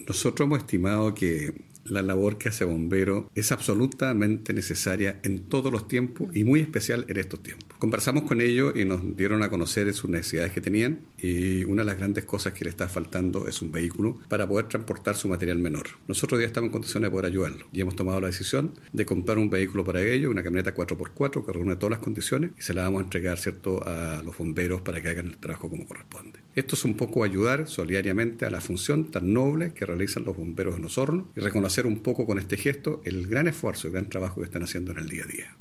Nosotros hemos estimado que la labor que hace bombero es absolutamente necesaria en todos los tiempos y muy especial en estos tiempos. Conversamos con ellos y nos dieron a conocer sus necesidades que tenían, y una de las grandes cosas que le está faltando es un vehículo para poder transportar su material menor. Nosotros ya estamos en condiciones de poder ayudarlo y hemos tomado la decisión de comprar un vehículo para ellos, una camioneta 4x4 que reúne todas las condiciones, y se la vamos a entregar, ¿cierto?, a los bomberos para que hagan el trabajo como corresponde. Esto es un poco ayudar solidariamente a la función tan noble que realizan los bomberos en Osorno y reconocer un poco con este gesto el gran esfuerzo, el gran trabajo que están haciendo en el día a día.